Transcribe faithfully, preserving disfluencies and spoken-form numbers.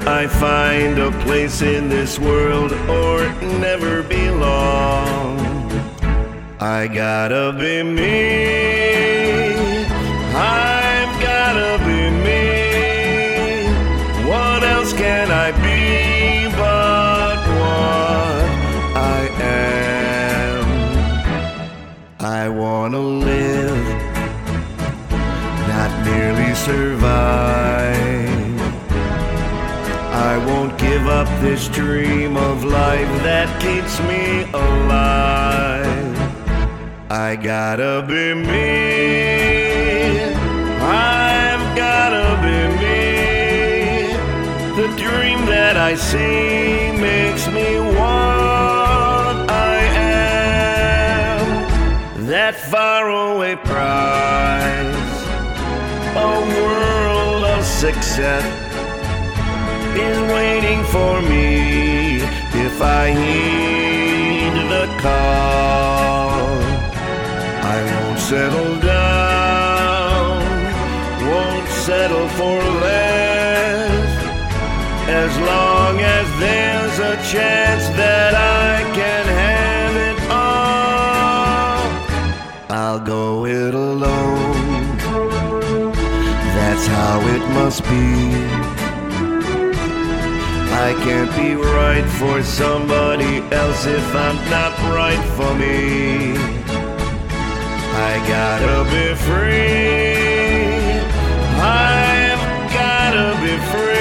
I find a place in this world or never belong. I gotta be me, I've gotta be me. What else can I be but what I am? I wanna live, not merely survive. I won't give up this dream of life that keeps me alive. I gotta be me, I've gotta be me. The dream that I see makes me what I am. That faraway prize, a world of success, is waiting for me if I heed the call. I won't settle down, won't settle for less, as long as there's a chance that I can have it all. I'll go it alone, that's how it must be. I can't be right for somebody else if I'm not right for me. I gotta be free, I've gotta be free.